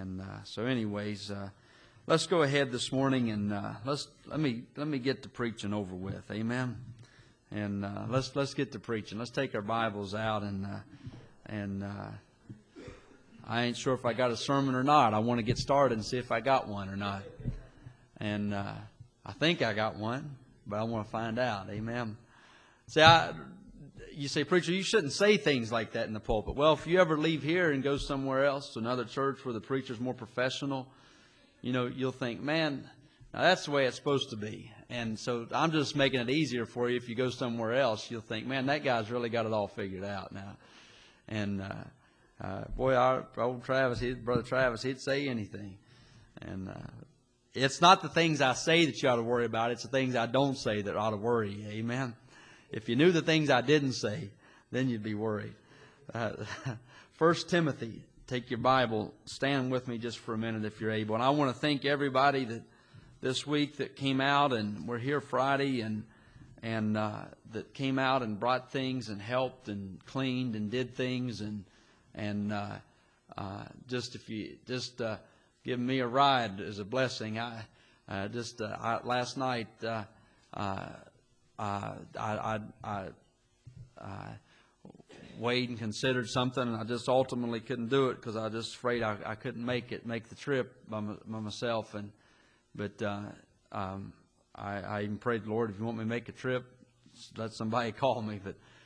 And so anyways, let's go ahead this morning and let me get to preaching over with. Amen. And let's get to preaching. Let's take our Bibles out and I ain't sure if I got a sermon or not. I want to get started and see if I got one or not. And I think I got one, but I want to find out. Amen. See, you say, preacher, you shouldn't say things like that in the pulpit. Well, if you ever leave here and go somewhere else, to another church where the preacher's more professional, you'll think, man, now that's the way it's supposed to be. And so I'm just making it easier for you. If you go somewhere else, you'll think, man, that guy's really got it all figured out now. And boy, our old Brother Travis, he'd say anything. And it's not the things I say that you ought to worry about. It's the things I don't say that ought to worry you. Amen. If you knew the things I didn't say, then you'd be worried. 1 Timothy, take your Bible, stand with me just for a minute if you're able. And I want to thank everybody that this week that came out, and we're here Friday, and that came out and brought things and helped and cleaned and did things, and just if you just give me a ride is a blessing. Last night. I weighed and considered something, and I just ultimately couldn't do it because I was just afraid I couldn't make the trip by myself. But I even prayed the Lord, if you want me to make a trip, let somebody call me.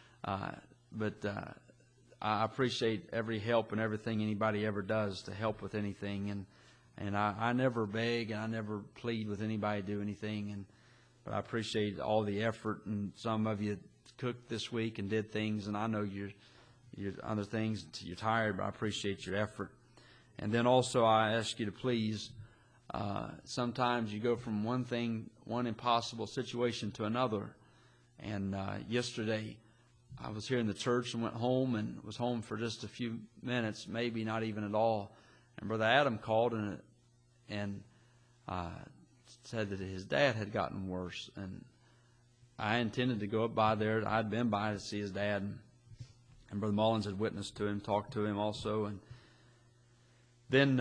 But I appreciate every help and everything anybody ever does to help with anything, and I never beg and I never plead with anybody to do anything. But I appreciate all the effort, and some of you cooked this week and did things, and I know you're other things, you're tired, but I appreciate your effort. And then also I ask you to please, sometimes you go from one impossible situation to another. And yesterday I was here in the church and went home and was home for just a few minutes, maybe not even at all. And Brother Adam called and said that his dad had gotten worse, and I intended to go up by there. I'd been by to see his dad, and Brother Mullins had witnessed to him, talked to him also. And then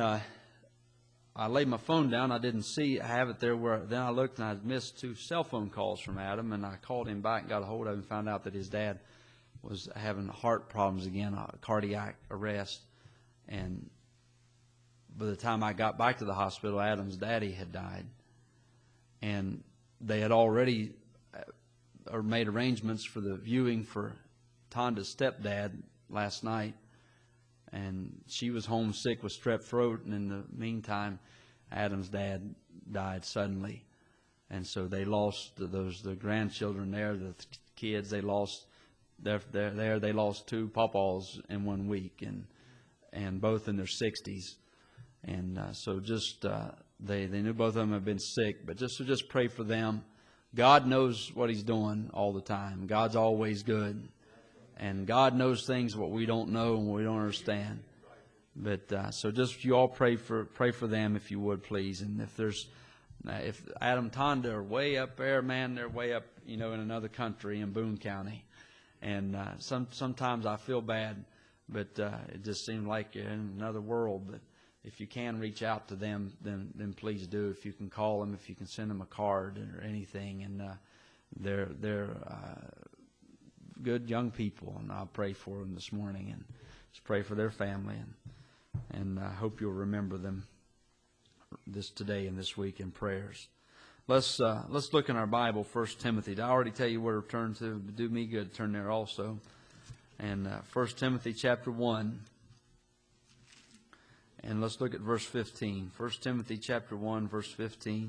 I laid my phone down. I didn't have it there. Then I looked, and I missed 2 cell phone calls from Adam, and I called him back and got a hold of him and found out that his dad was having heart problems again, a cardiac arrest. And by the time I got back to the hospital, Adam's daddy had died. And they had already made arrangements for the viewing for Tonda's stepdad last night. And she was homesick with strep throat. And in the meantime, Adam's dad died suddenly. And so they lost the grandchildren there, the kids. They lost they lost 2 pawpaws in 1 week, and both in their 60s. And so just they knew both of them had been sick, but just pray for them. God knows what He's doing all the time. God's always good, and God knows things what we don't know and we don't understand. But so just you all pray for them if you would, please. And if Adam Tonda are way up there, man, they're way up, in another country in Boone County, and sometimes I feel bad, but it just seems like you're in another world. But if you can reach out to them, then please do. If you can call them, if you can send them a card or anything, and they're good young people, and I'll pray for them this morning, and just pray for their family, and I hope you'll remember them this today and this week in prayers. Let's look in our Bible, 1 Timothy. Did I already tell you where to turn to? It'd do me good to turn there also. And 1 Timothy chapter 1. And let's look at verse 15. 1 Timothy chapter 1, verse 15.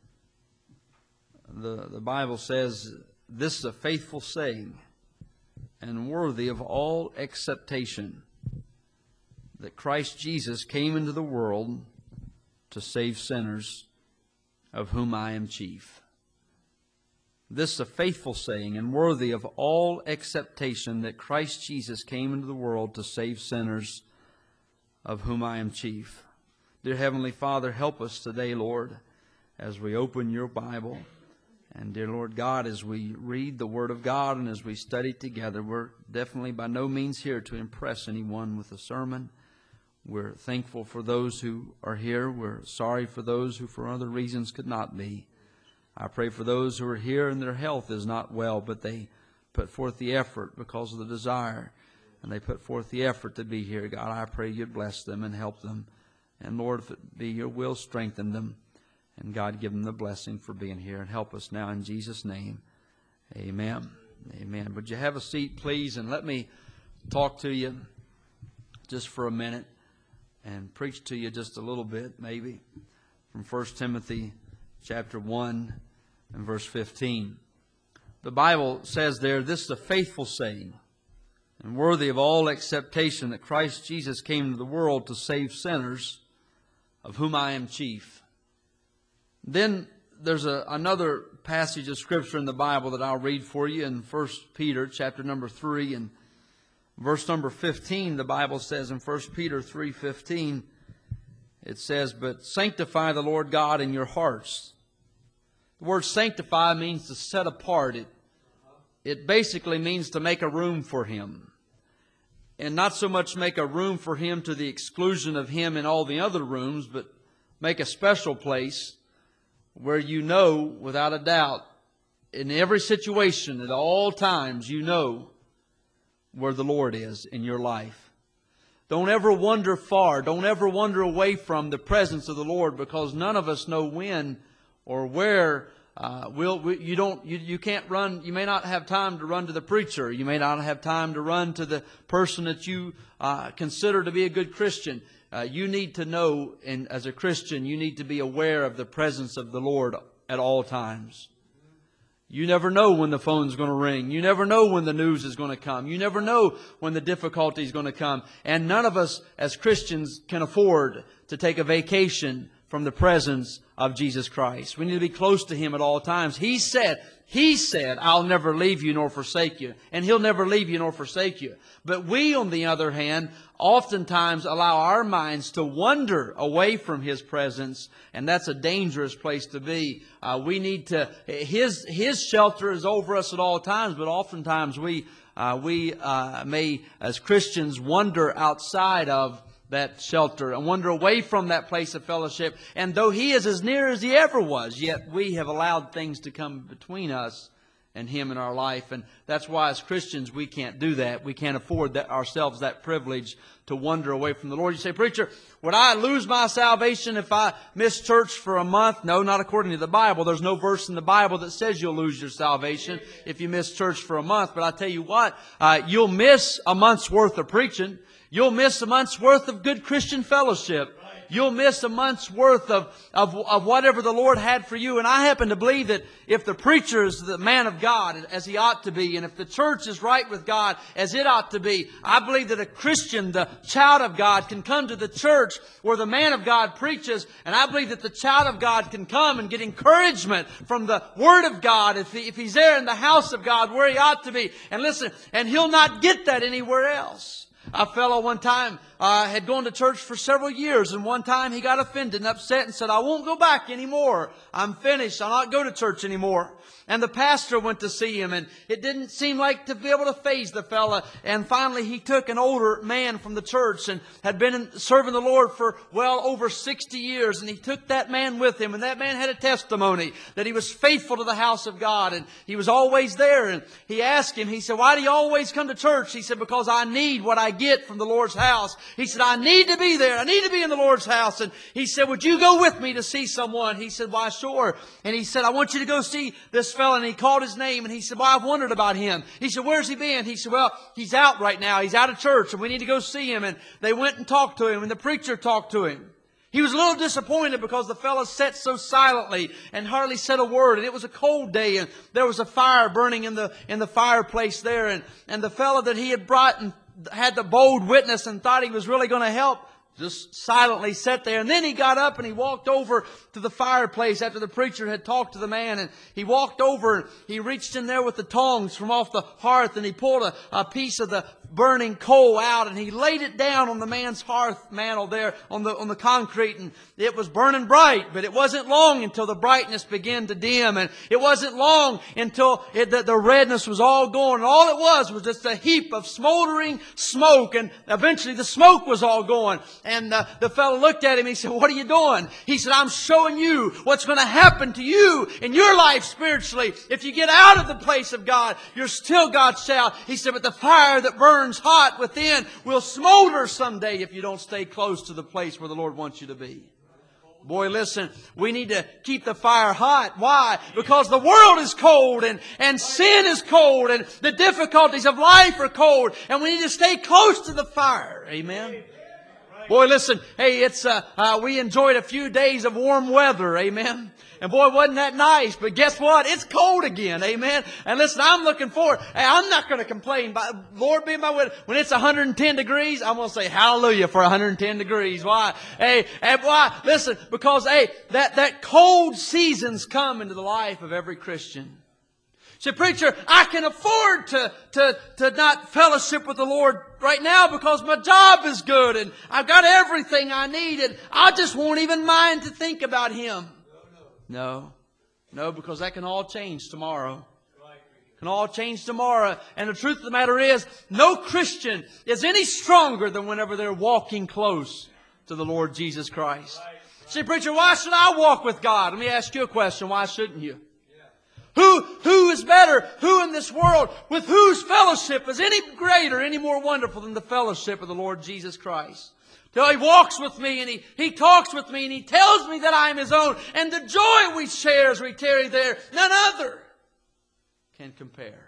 The Bible says, "This is a faithful saying and worthy of all acceptation, that Christ Jesus came into the world to save sinners, of whom I am chief." This is a faithful saying and worthy of all acceptation, that Christ Jesus came into the world to save sinners, of whom I am chief. Dear Heavenly Father, help us today, Lord, as we open your Bible. And dear Lord God, as we read the Word of God and as we study together, we're definitely by no means here to impress anyone with a sermon. We're thankful for those who are here. We're sorry for those who for other reasons could not be. I pray for those who are here and their health is not well, but they put forth the effort because of the desire, and they put forth the effort to be here. God, I pray You'd bless them and help them. And Lord, if it be Your will, strengthen them. And God, give them the blessing for being here. And help us now in Jesus' name. Amen. Amen. Would you have a seat, please? And let me talk to you just for a minute and preach to you just a little bit, maybe, from 1 Timothy chapter 1 and verse 15. The Bible says there, this is a faithful saying and worthy of all acceptation, that Christ Jesus came into the world to save sinners, of whom I am chief. Then there's another passage of Scripture in the Bible that I'll read for you in 1 Peter chapter number 3 and verse number 15. The Bible says in 1 Peter 3:15, it says, but sanctify the Lord God in your hearts. The word sanctify means to set apart. It basically means to make a room for Him. And not so much make a room for Him to the exclusion of Him in all the other rooms, but make a special place where you know without a doubt, in every situation, at all times, you know where the Lord is in your life. Don't ever wander far. Don't ever wander away from the presence of the Lord, because none of us know when or where. You can't run. You may not have time to run to the preacher. You may not have time to run to the person that you consider to be a good Christian. You need to know, and as a Christian, you need to be aware of the presence of the Lord at all times. You never know when the phone's going to ring. You never know when the news is going to come. You never know when the difficulty is going to come. And none of us as Christians can afford to take a vacation from the presence of Jesus Christ. We need to be close to Him at all times. He said, I'll never leave you nor forsake you. And He'll never leave you nor forsake you. But we, on the other hand, oftentimes allow our minds to wander away from His presence. And that's a dangerous place to be. We need to, His shelter is over us at all times, but oftentimes we may, as Christians, wander outside of that shelter and wander away from that place of fellowship. And though He is as near as He ever was, yet we have allowed things to come between us and Him in our life. And that's why as Christians we can't do that. We can't afford ourselves that privilege to wander away from the Lord. You say, preacher, would I lose my salvation if I miss church for a month? No, not according to the Bible. There's no verse in the Bible that says you'll lose your salvation if you miss church for a month. But I tell you what, you'll miss a month's worth of preaching. You'll miss a month's worth of good Christian fellowship. You'll miss a month's worth of whatever the Lord had for you. And I happen to believe that if the preacher is the man of God as he ought to be, and if the church is right with God as it ought to be, I believe that a Christian, the child of God, can come to the church where the man of God preaches. And I believe that the child of God can come and get encouragement from the Word of God if he's there in the house of God where he ought to be. And listen, and he'll not get that anywhere else. A fellow one time had gone to church for several years, and one time he got offended and upset and said, I won't go back anymore. I'm finished. I'll not go to church anymore. And the pastor went to see him, and it didn't seem like to be able to faze the fella. And finally he took an older man from the church and had been serving the Lord for well over 60 years. And he took that man with him, and that man had a testimony that he was faithful to the house of God, and he was always there. And he asked him, he said, why do you always come to church? He said, because I need what I get from the Lord's house. He said, I need to be there. I need to be in the Lord's house. And he said, would you go with me to see someone? He said, why, sure. And he said, I want you to go see this fellow. And he called his name, and he said, well, I've wondered about him. He said, where's he been? He said, well, he's out right now. He's out of church, and we need to go see him. And they went and talked to him, and the preacher talked to him. He was a little disappointed because the fellow sat so silently and hardly said a word. And it was a cold day, and there was a fire burning in the fireplace there. And the fellow that he had brought and had the bold witness and thought he was really going to help just silently sat there. And then he got up and he walked over to the fireplace after the preacher had talked to the man. And he walked over and he reached in there with the tongs from off the hearth, and he pulled a piece of the burning coal out, and he laid it down on the man's hearth mantle there on the concrete, and it was burning bright, but it wasn't long until the brightness began to dim, and it wasn't long until the redness was all gone, and all it was just a heap of smoldering smoke, and eventually the smoke was all gone. And the fellow looked at him, he said, "What are you doing?" He said, "I'm showing you what's going to happen to you in your life spiritually. If you get out of the place of God, you're still God's child." He said, "But the fire that burns hot within will smolder someday if you don't stay close to the place where the Lord wants you to be." Boy, listen, we need to keep the fire hot. Why? Because the world is cold, and sin is cold, and the difficulties of life are cold, and we need to stay close to the fire. Amen. Boy, listen, hey, we enjoyed a few days of warm weather. Amen. And boy, wasn't that nice. But guess what? It's cold again. Amen. And listen, I'm looking forward. Hey, I'm not going to complain. Lord be my witness. When it's 110 degrees, I'm going to say hallelujah for 110 degrees. Why? Hey, and why? Listen, because, hey, that cold season's come into the life of every Christian. Say, "Preacher, I can afford to not fellowship with the Lord right now because my job is good and I've got everything I need and I just won't even mind to think about Him." No, because that can all change tomorrow. It can all change tomorrow. And the truth of the matter is, no Christian is any stronger than whenever they're walking close to the Lord Jesus Christ. Say, "Preacher, why should I walk with God?" Let me ask you a question. Why shouldn't you? Who is better? Who in this world, with whose fellowship is any greater, any more wonderful than the fellowship of the Lord Jesus Christ? Till He walks with me and He talks with me and He tells me that I am His own. And the joy we share as we tarry there, none other can compare.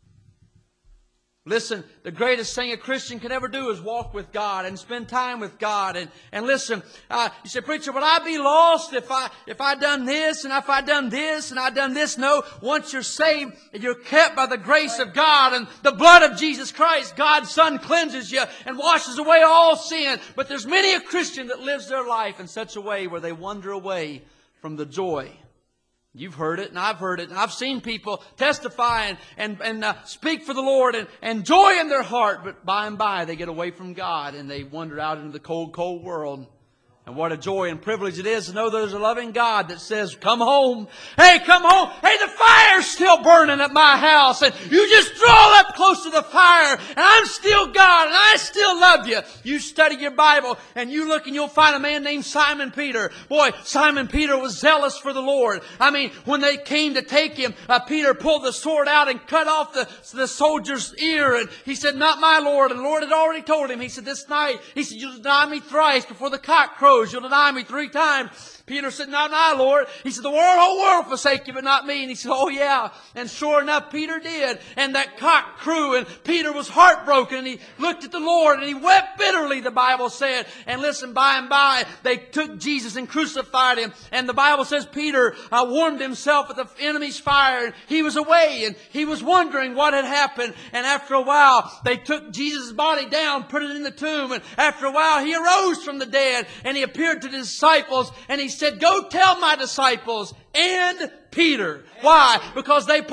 Listen, the greatest thing a Christian can ever do is walk with God and spend time with God. And listen, you say, "Preacher, would I be lost if I done this and if I done this and I done this?" No, once you're saved, you're kept by the grace of God and the blood of Jesus Christ. God's Son cleanses you and washes away all sin. But there's many a Christian that lives their life in such a way where they wander away from the joy. You've heard it, and I've heard it, and I've seen people testify and speak for the Lord and joy in their heart, but by and by they get away from God and they wander out into the cold, cold world. And what a joy and privilege it is to know there's a loving God that says, "Come home. Hey, come home. Hey, the fire's still burning at my house. And you just draw up close to the fire. And I'm still God. And I still love you." You study your Bible and you look and you'll find a man named Simon Peter. Boy, Simon Peter was zealous for the Lord. I mean, when they came to take him, Peter pulled the sword out and cut off the soldier's ear. And he said, "Not my Lord." And the Lord had already told him. He said, "This night," he said, "you'll deny me thrice before the cock crows. You'll deny me 3 times. Peter said, "Not I, Lord." He said, "The whole world forsake you, but not me." And he said, "Oh yeah." And sure enough, Peter did. And that cock crew, and Peter was heartbroken, and he looked at the Lord, and he wept bitterly, the Bible said. And listen, by and by, they took Jesus and crucified Him. And the Bible says Peter warmed himself at the enemy's fire, and he was away, and he was wondering what had happened. And after a while, they took Jesus' body down, put it in the tomb, and after a while, He arose from the dead, and He appeared to the disciples, and He said, "Go tell my disciples and Peter." Why? Because they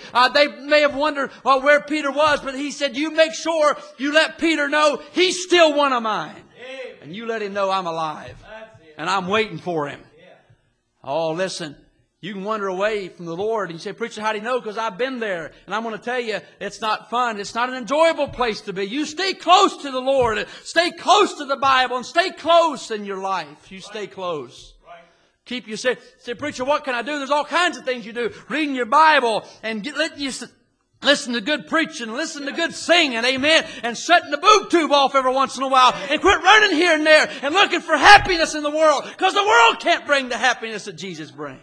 may have wondered where Peter was, but He said, "You make sure you let Peter know he's still one of mine. And you let him know I'm alive. And I'm waiting for him." Oh, listen. You can wander away from the Lord and you say, "Preacher, how do you know?" Because I've been there. And I'm going to tell you, it's not fun. It's not an enjoyable place to be. You stay close to the Lord. And stay close to the Bible. And stay close in your life. You stay close. Keep you say, "Preacher, what can I do?" There's all kinds of things you do. Reading your Bible and letting you listen to good preaching, listen to good singing, amen, and shutting the boob tube off every once in a while and quit running here and there and looking for happiness in the world, because the world can't bring the happiness that Jesus brings.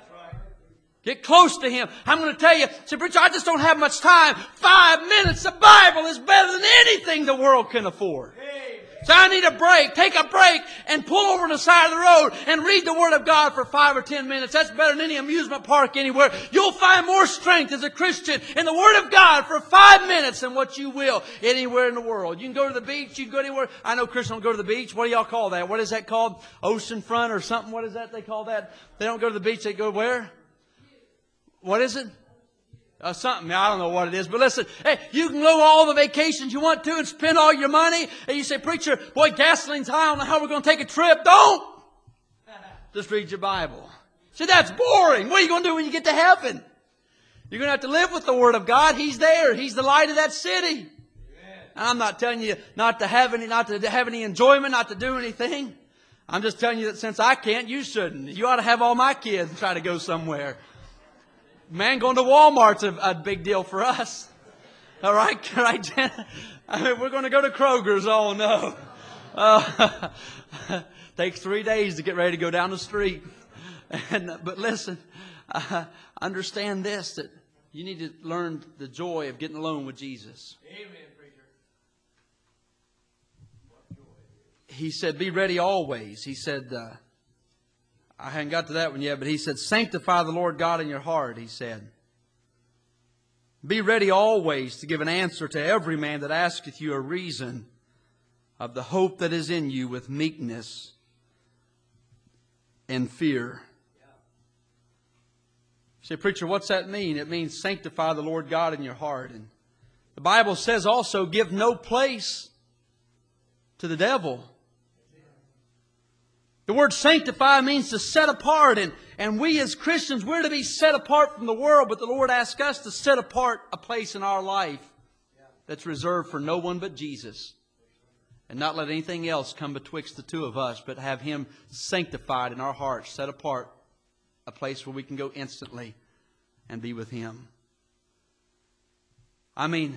Get close to Him. I'm going to tell you, say, "Preacher, I just don't have much time." 5 minutes of Bible is better than anything the world can afford. So I need a break. Take a break and pull over to the side of the road and read the Word of God for 5 or 10 minutes. That's better than any amusement park anywhere. You'll find more strength as a Christian in the Word of God for 5 minutes than what you will anywhere in the world. You can go to the beach. You can go anywhere. I know Christians don't go to the beach. What do y'all call that? What is that called? Oceanfront or something? What is that they call that? They don't go to the beach. They go where? What is it? Something, I don't know what it is, but listen, hey, you can go all the vacations you want to and spend all your money, and you say, preacher, boy, gasoline's high, I don't know how we're going to take a trip. Don't! Just read your Bible. See, that's boring. What are you going to do when you get to heaven? You're going to have to live with the Word of God. He's there. He's the light of that city. And I'm not telling you not to have any enjoyment, not to do anything. I'm just telling you that since I can't, you shouldn't. You ought to have all my kids and try to go somewhere. Man, going to Walmart's a big deal for us. All right, Jen? I mean, we're going to go to Kroger's. Oh, no. Takes 3 days to get ready to go down the street. But listen, understand this, that you need to learn the joy of getting alone with Jesus. Amen, preacher. He said, be ready always. He said, I hadn't got to that one yet, but he said, sanctify the Lord God in your heart, he said. Be ready always to give an answer to every man that asketh you a reason of the hope that is in you with meekness and fear. You say, preacher, what's that mean? It means sanctify the Lord God in your heart. And the Bible says also, give no place to the devil. The word sanctify means to set apart, and we as Christians, we're to be set apart from the world, but the Lord asks us to set apart a place in our life that's reserved for no one but Jesus. And not let anything else come betwixt the two of us, but have Him sanctified in our hearts, set apart, a place where we can go instantly and be with Him. I mean,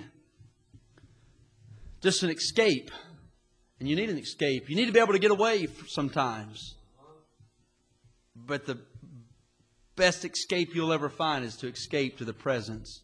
just an escape. And you need an escape. You need to be able to get away sometimes. But the best escape you'll ever find is to escape to the presence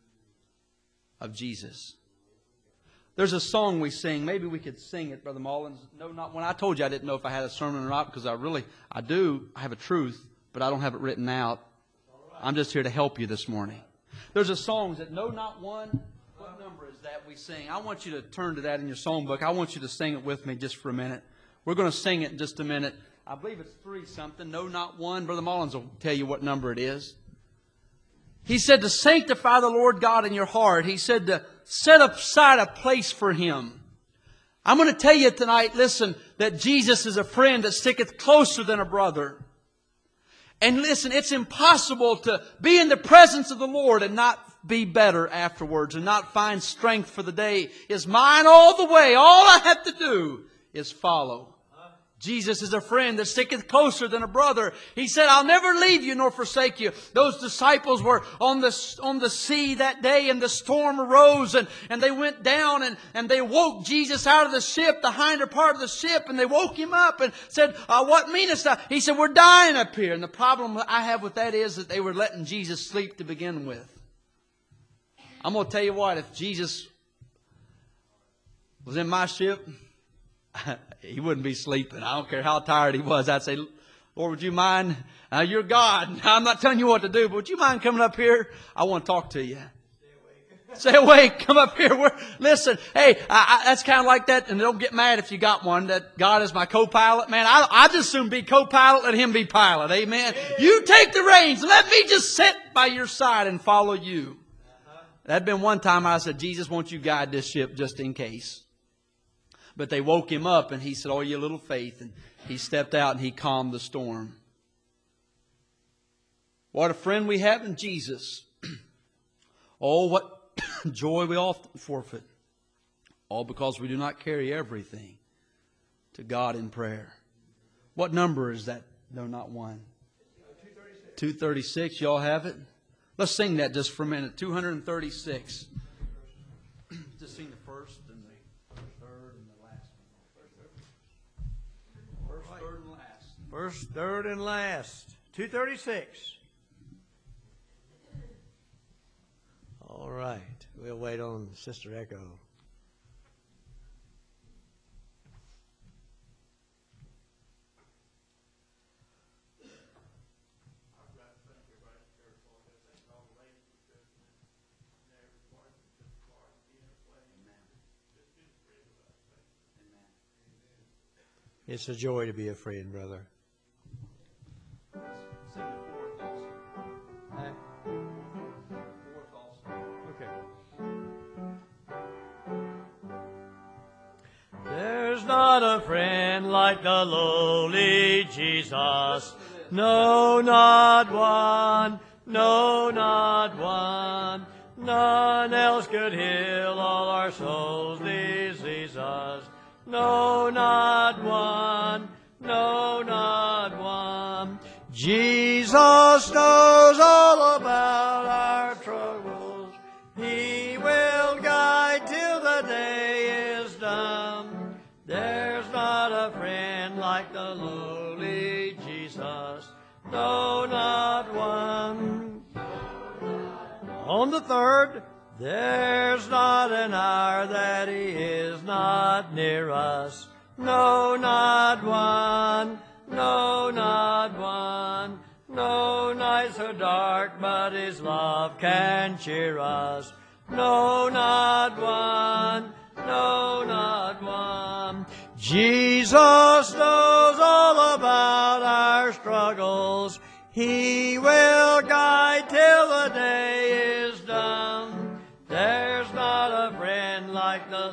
of Jesus. There's a song we sing. Maybe we could sing it, Brother Mullins. No, not when I told you I didn't know if I had a sermon or not, because I do. I have a truth, but I don't have it written out. I'm just here to help you this morning. There's a song that No Not One. What number is that we sing? I want you to turn to that in your songbook. I want you to sing it with me just for a minute. We're going to sing it in just a minute. I believe it's 3 something. No, not one. Brother Mullins will tell you what number it is. He said to sanctify the Lord God in your heart. He said to set aside a place for Him. I'm going to tell you tonight, listen, that Jesus is a friend that sticketh closer than a brother. And listen, it's impossible to be in the presence of the Lord and not be better afterwards and not find strength for the day. Is mine all the way. All I have to do is follow. Jesus is a friend that sticketh closer than a brother. He said, I'll never leave you nor forsake you. Those disciples were on the sea that day, and the storm arose, and they went down and they woke Jesus out of the ship, the hinder part of the ship, and they woke Him up and said, what meanest thou? He said, we're dying up here. And the problem I have with that is that they were letting Jesus sleep to begin with. I'm going to tell you what, if Jesus was in my ship, He wouldn't be sleeping. I don't care how tired He was. I'd say, Lord, would you mind? You're God. I'm not telling you what to do, but would you mind coming up here? I want to talk to you. Stay awake. Come up here. Listen, hey, that's kind of like that, and don't get mad if you got one, that God is my co-pilot. Man, I just soon be co-pilot, let Him be pilot. Amen. You take the reins. Let me just sit by your side and follow you. That'd been one time I said, Jesus, won't you guide this ship just in case? But they woke Him up, and He said, oh, you little faith. And He stepped out and He calmed the storm. What a friend we have in Jesus. Oh, what joy we often forfeit. All because we do not carry everything to God in prayer. What number is that? No, not one. 236. Y'all have it? Let's sing that just for a minute. 236. Just sing the first and the third and the last. First, third, and last. First, third, and last. 236. All right. We'll wait on Sister Echo. It's a joy to be a friend, brother. Sing the fourth also. Fourth also. There's not a friend like the lowly Jesus. No, not one. No, not one. None else could heal all our souls' diseases. No, not one. No, not one. Jesus knows all about our troubles. He will guide till the day is done. There's not a friend like the lowly Jesus. No, not one. On the third, there's not an hour that He is not near us. No, not one. No, not one. No night so dark, but His love can cheer us. No, not one. No, not one. Jesus knows all about our struggles. He will guide till the day is done. There's not a friend like the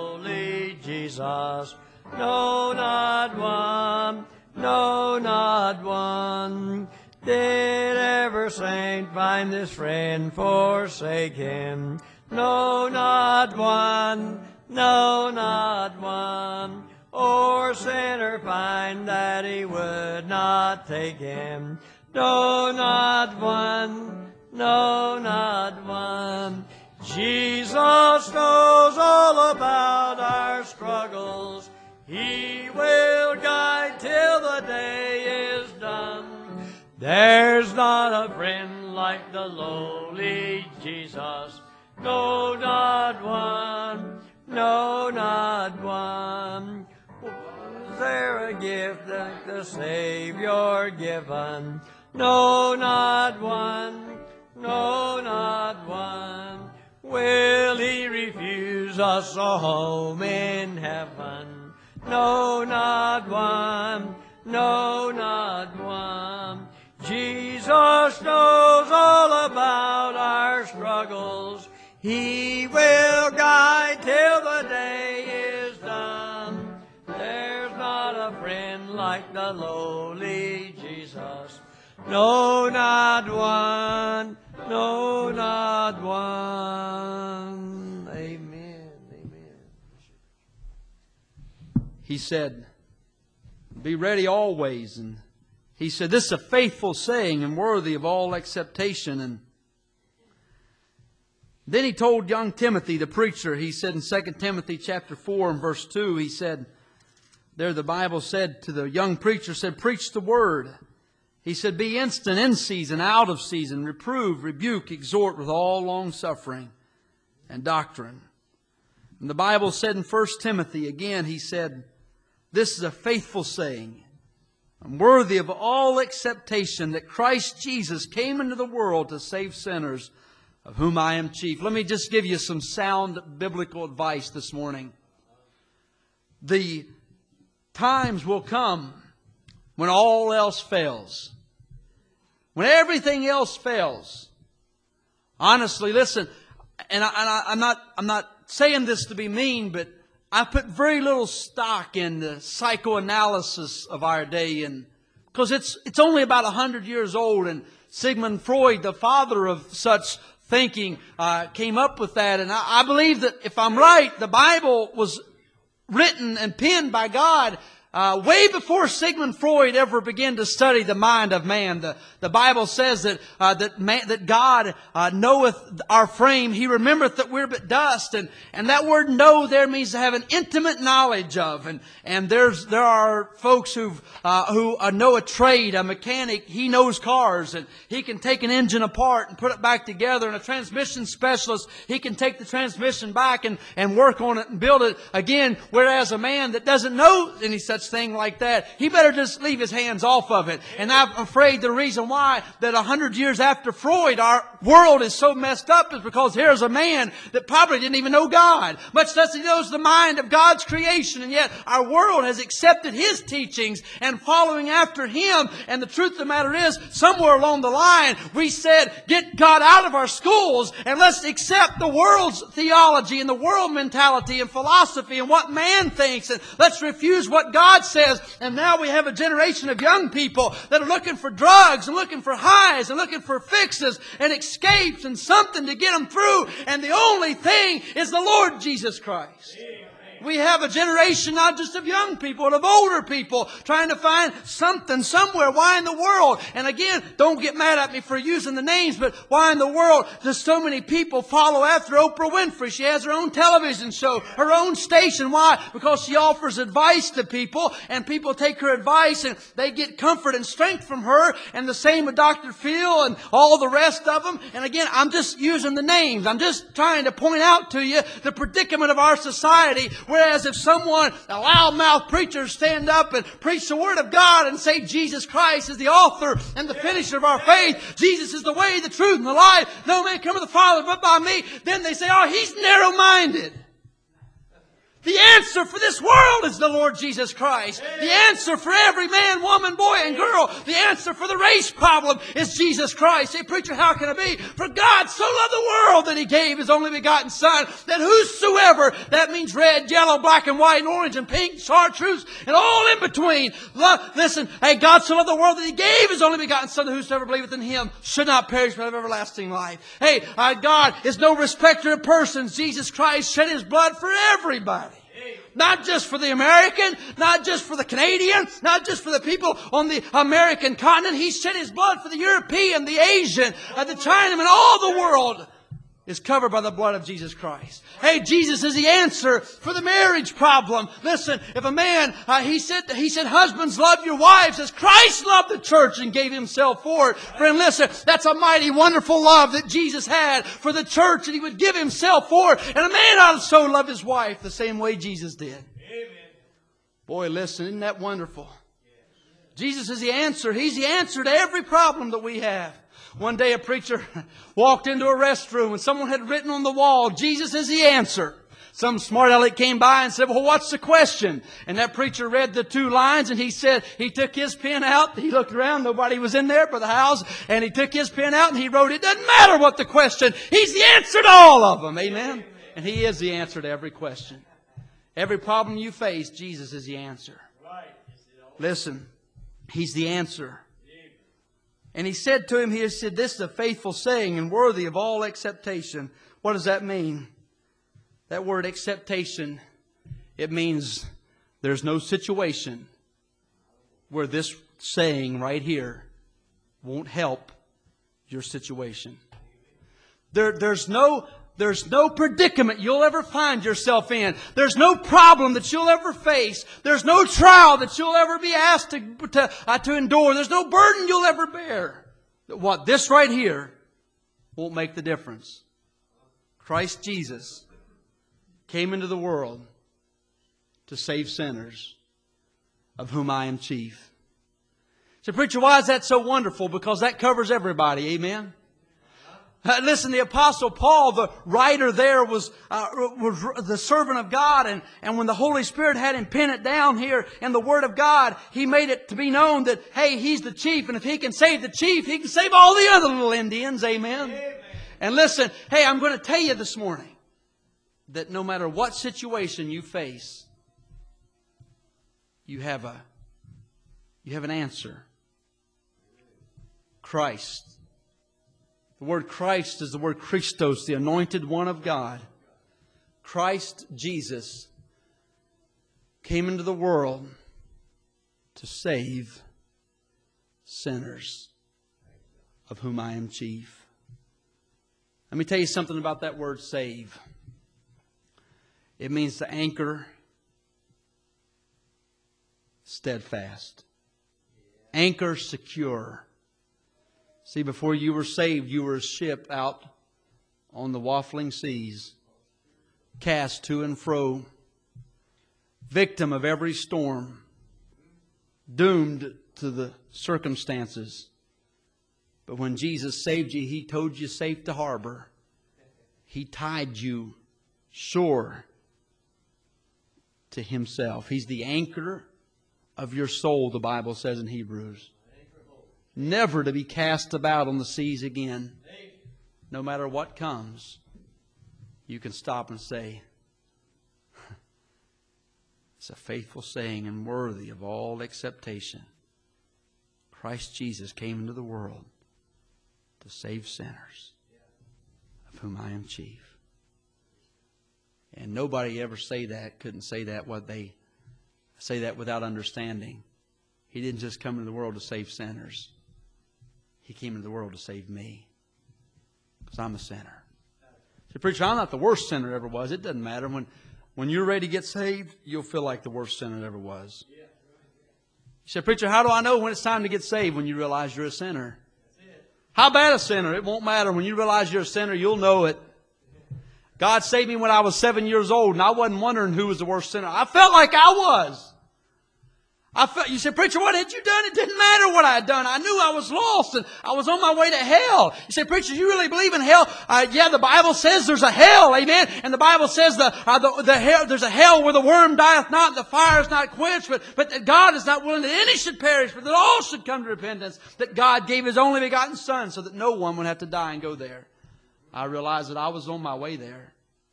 lowly Jesus. No, not one. No, not one. Did ever saint find this friend forsake him? No, not one. No, not one. Or sinner find that he would not take him? No, not one. No, not one. Jesus knows all about our struggles. He will guide till the day is done. There's not a friend like the lowly Jesus. No, not one. No, not one. Was there a gift like the Savior given? No, not one. No, not one. Will He refuse us a home in heaven? No, not one. No, not one. Jesus knows all about our struggles. He will guide till the day is done. There's not a friend like the lowly Jesus. No, not one. No, not one. Amen. Amen. He said, be ready always. And He said, this is a faithful saying and worthy of all acceptation. And then He told young Timothy, the preacher, He said in 2 Timothy chapter 4 and verse 2, He said, there the Bible said to the young preacher, said, preach the word. He said, be instant in season, out of season, reprove, rebuke, exhort with all long suffering and doctrine. And the Bible said in 1 Timothy, again, He said, this is a faithful saying, and worthy of all acceptation, that Christ Jesus came into the world to save sinners, of whom I am chief. Let me just give you some sound biblical advice this morning. The times will come when all else fails. When everything else fails. Honestly, listen, and I'm not saying this to be mean, but I put very little stock in the psychoanalysis of our day, and because it's only about 100 years old, and Sigmund Freud, the father of such thinking, came up with that. And I believe that if I'm right, the Bible was written and penned by God way before Sigmund Freud ever began to study the mind of man. The Bible says that God knoweth our frame. He remembereth that we're but dust. And that word know there means to have an intimate knowledge of. And there are folks who know a trade, a mechanic. He knows cars, and he can take an engine apart and put it back together. And a transmission specialist, he can take the transmission back and work on it and build it again. Whereas a man that doesn't know any such such thing like that, he better just leave his hands off of it. And I'm afraid the reason why that 100 years after Freud, our world is so messed up is because here's a man that probably didn't even know God, much less he knows the mind of God's creation. And yet our world has accepted his teachings and following after him. And the truth of the matter is, somewhere along the line, we said, get God out of our schools and let's accept the world's theology and the world mentality and philosophy and what man thinks, and let's refuse what God says. And now we have a generation of young people that are looking for drugs and looking for highs and looking for fixes and escapes and something to get them through. And the only thing is the Lord Jesus Christ. We have a generation not just of young people, but of older people trying to find something somewhere. Why in the world? And again, don't get mad at me for using the names, but why in the world does so many people follow after Oprah Winfrey? She has her own television show, her own station. Why? Because she offers advice to people, and people take her advice and they get comfort and strength from her. And the same with Dr. Phil and all the rest of them. And again, I'm just using the names. I'm just trying to point out to you the predicament of our society. Whereas if someone, a loudmouth preacher, stand up and preach the Word of God and say Jesus Christ is the author and the finisher of our faith, Jesus is the way, the truth, and the life, no man cometh to the Father but by me, then they say, oh, he's narrow-minded. The answer for this world is the Lord Jesus Christ. The answer for every man, woman, boy, and girl. The answer for the race problem is Jesus Christ. Say, preacher, how can it be? For God so loved the world that He gave His only begotten Son, that whosoever, that means red, yellow, black and white, and orange and pink, chartreuse, and all in between. Listen, hey, God so loved the world that He gave His only begotten Son, that whosoever believeth in Him should not perish but have everlasting life. Hey, God is no respecter of persons. Jesus Christ shed His blood for everybody. Not just for the American, not just for the Canadian, not just for the people on the American continent. He shed His blood for the European, the Asian, the Chinaman. All the world is covered by the blood of Jesus Christ. Hey, Jesus is the answer for the marriage problem. Listen, if a man, he said, husbands, love your wives as Christ loved the church and gave Himself for it. Friend, listen, that's a mighty wonderful love that Jesus had for the church, and He would give Himself for it. And a man ought to so love his wife the same way Jesus did. Amen. Boy, listen, isn't that wonderful? Jesus is the answer. He's the answer to every problem that we have. One day a preacher walked into a restroom and someone had written on the wall, Jesus is the answer. Some smart aleck came by and said, well, what's the question? And that preacher read the 2 lines and he said, he took his pen out. He looked around. Nobody was in there but the house. And he took his pen out and he wrote, it doesn't matter what the question. He's the answer to all of them. Amen. And He is the answer to every question. Every problem you face, Jesus is the answer. Listen, He's the answer. And He said to him, He said, this is a faithful saying and worthy of all acceptation. What does that mean? That word acceptation, it means there's no situation where this saying right here won't help your situation. There's no predicament you'll ever find yourself in. There's no problem that you'll ever face. There's no trial that you'll ever be asked to endure. There's no burden you'll ever bear. What? This right here won't make the difference. Christ Jesus came into the world to save sinners, of whom I am chief. So, preacher, why is that so wonderful? Because that covers everybody. Amen? Listen, the Apostle Paul, the writer there, was the servant of God. And when the Holy Spirit had him pen it down here in the Word of God, he made it to be known that, hey, he's the chief. And if he can save the chief, he can save all the other little Indians. Amen? Amen. And listen, hey, I'm going to tell you this morning that no matter what situation you face, you have an answer. Christ. The word Christ is the word Christos, the anointed one of God. Christ Jesus came into the world to save sinners, of whom I am chief. Let me tell you something about that word save. It means to anchor steadfast. Anchor secure. See, before you were saved, you were a ship out on the waffling seas, cast to and fro, victim of every storm, doomed to the circumstances. But when Jesus saved you, He told you safe to harbor. He tied you sure to Himself. He's the anchor of your soul, the Bible says in Hebrews. Never to be cast about on the seas again. No matter what comes, you can stop and say, it's a faithful saying and worthy of all acceptation. Christ Jesus came into the world to save sinners, of whom I am chief. And nobody ever couldn't say that without understanding. He didn't just come into the world to save sinners. He came into the world to save me. Because I'm a sinner. So, preacher, I'm not the worst sinner ever was. It doesn't matter. When you're ready to get saved, you'll feel like the worst sinner ever was. You say, preacher, how do I know when it's time to get saved? When you realize you're a sinner. How bad a sinner? It won't matter. When you realize you're a sinner, you'll know it. God saved me when I was 7 years old, and I wasn't wondering who was the worst sinner. I felt like I was. You said, preacher, what had you done? It didn't matter what I had done. I knew I was lost and I was on my way to hell. You say, preacher, you really believe in hell? Yeah, the Bible says there's a hell, amen. And the Bible says there's a hell where the worm dieth not and the fire is not quenched. But that God is not willing that any should perish, but that all should come to repentance. That God gave His only begotten Son so that no one would have to die and go there. I realized that I was on my way there.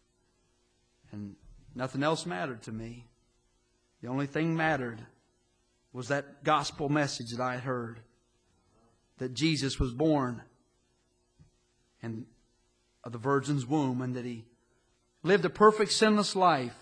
And nothing else mattered to me. The only thing mattered was that gospel message that I had heard. That Jesus was born and of the Virgin's womb, and that He lived a perfect sinless life,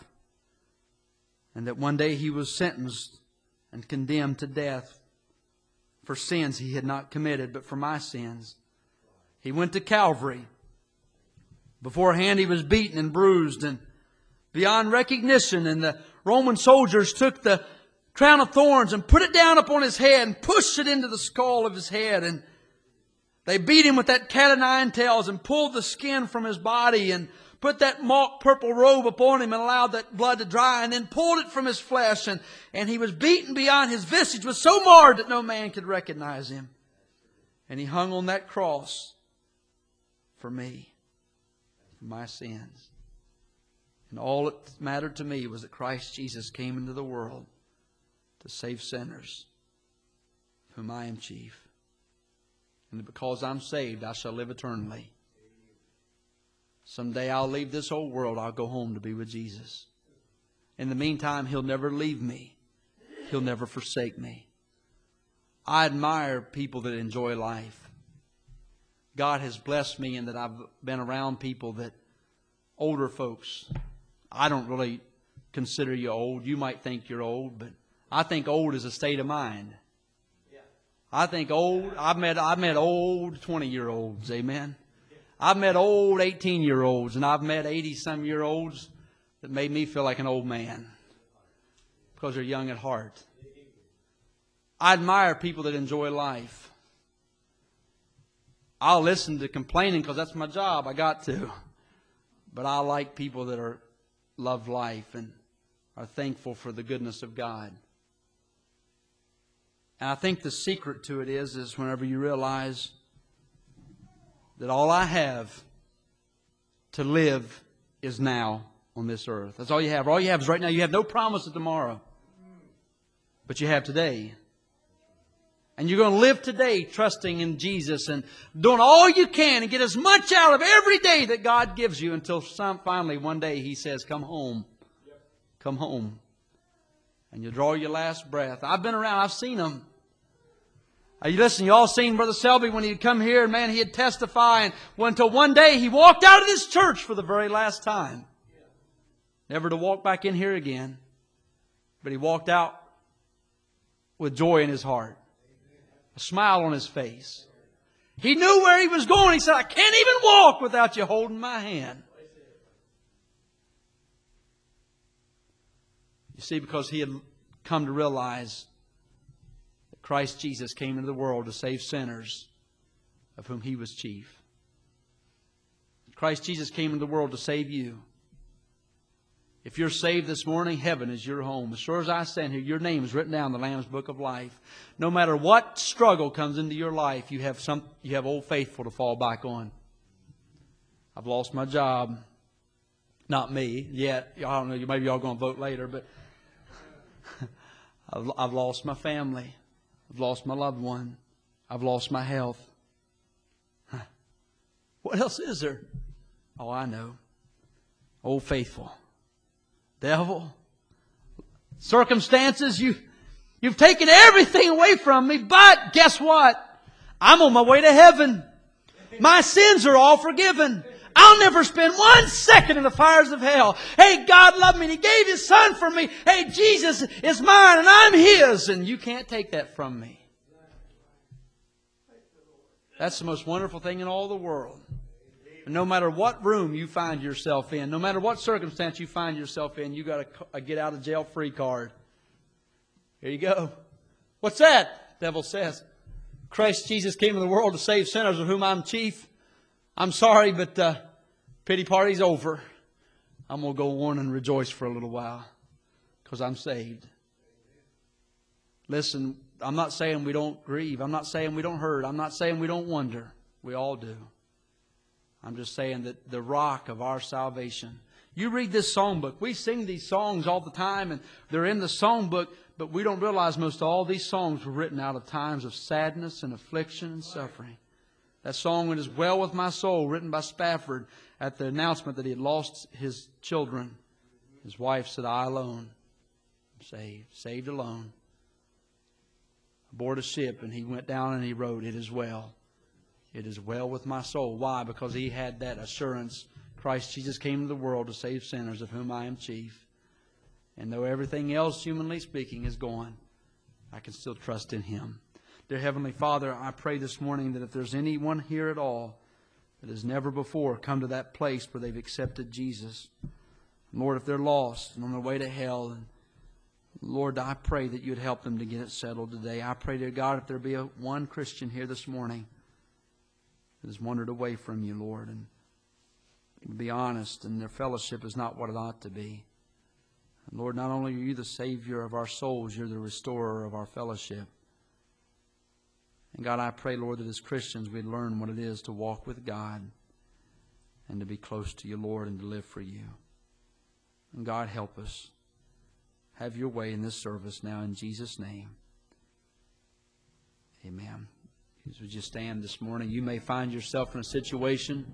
and that one day He was sentenced and condemned to death for sins He had not committed, but for my sins. He went to Calvary. Beforehand He was beaten and bruised and beyond recognition, and the Roman soldiers took the crown of thorns and put it down upon His head and pushed it into the skull of His head. And they beat Him with that cat o' nine tails and pulled the skin from His body and put that mock purple robe upon Him and allowed that blood to dry, and then pulled it from His flesh. And He was beaten beyond His visage was so marred that no man could recognize Him. And He hung on that cross for me, for my sins. And all that mattered to me was that Christ Jesus came into the world to save sinners, of whom I am chief. And because I'm saved, I shall live eternally. Someday I'll leave this old world. I'll go home to be with Jesus. In the meantime, He'll never leave me. He'll never forsake me. I admire people that enjoy life. God has blessed me in that I've been around people that, older folks, I don't really consider you old. You might think you're old, but I think old is a state of mind. I think old, I've met old 20-year-olds, amen. I've met old 18-year-olds, and I've met 80-some-year-olds that made me feel like an old man because they're young at heart. I admire people that enjoy life. I'll listen to complaining because that's my job. I got to. But I like people that love life and are thankful for the goodness of God. And I think the secret to it is whenever you realize that all I have to live is now on this earth. That's all you have. All you have is right now. You have no promise of tomorrow. But you have today. And you're going to live today trusting in Jesus and doing all you can and get as much out of every day that God gives you until finally one day He says, come home. Come home. And you draw your last breath. I've been around. I've seen them. You all seen Brother Selby when he'd come here and man, he'd testify. And until one day he walked out of this church for the very last time. Never to walk back in here again. But he walked out with joy in his heart. A smile on his face. He knew where he was going. He said, I can't even walk without you holding my hand. You see, because he had come to realize that Christ Jesus came into the world to save sinners, of whom He was chief. Christ Jesus came into the world to save you. If you're saved this morning, heaven is your home. As sure as I stand here, your name is written down in the Lamb's Book of Life. No matter what struggle comes into your life, you have Old Faithful to fall back on. I've lost my job. Not me yet. I don't know. Maybe y'all going to vote later, but I've lost my family. I've lost my loved one. I've lost my health. What else is there? Oh, I know. Old Faithful. Devil, circumstances, you've taken everything away from me, but guess what? I'm on my way to heaven. My sins are all forgiven. I'll never spend 1 second in the fires of hell. Hey, God loved me and He gave His Son for me. Hey, Jesus is mine and I'm His, and you can't take that from me. That's the most wonderful thing in all the world. And no matter what room you find yourself in, no matter what circumstance you find yourself in, you got a get out of jail free card. Here you go. What's that? The devil says. Christ Jesus came into the world to save sinners, of whom I'm chief. I'm sorry, but pity party's over. I'm going to go on and rejoice for a little while because I'm saved. Listen, I'm not saying we don't grieve. I'm not saying we don't hurt. I'm not saying we don't wonder. We all do. I'm just saying that the rock of our salvation. You read this songbook. We sing these songs all the time, and they're in the songbook, but we don't realize most of all these songs were written out of times of sadness and affliction and suffering. That song, "It Is Well With My Soul," written by Spafford at the announcement that he had lost his children. His wife said, "I alone am saved alone." Aboard a ship, and he went down and he wrote, "It is well. It is well with my soul." Why? Because he had that assurance. Christ Jesus came into the world to save sinners, of whom I am chief. And though everything else, humanly speaking, is gone, I can still trust in Him. Dear Heavenly Father, I pray this morning that if there's anyone here at all that has never before come to that place where they've accepted Jesus, Lord, if they're lost and on their way to hell, and Lord, I pray that you'd help them to get it settled today. I pray, dear God, if there be one Christian here this morning that has wandered away from you, Lord, and to be honest, and their fellowship is not what it ought to be. And Lord, not only are you the Savior of our souls, you're the restorer of our fellowship. And God, I pray, Lord, that as Christians we'd learn what it is to walk with God and to be close to you, Lord, and to live for you. And God, help us. Have your way in this service now in Jesus' name. Amen. As we just stand this morning, you may find yourself in a situation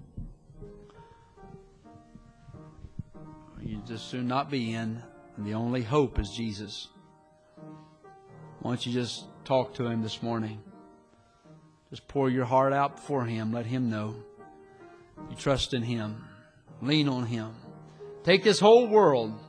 you just soon not be in, and the only hope is Jesus. Why don't you just talk to Him this morning? Just pour your heart out before Him. Let Him know you trust in Him. Lean on Him. Take this whole world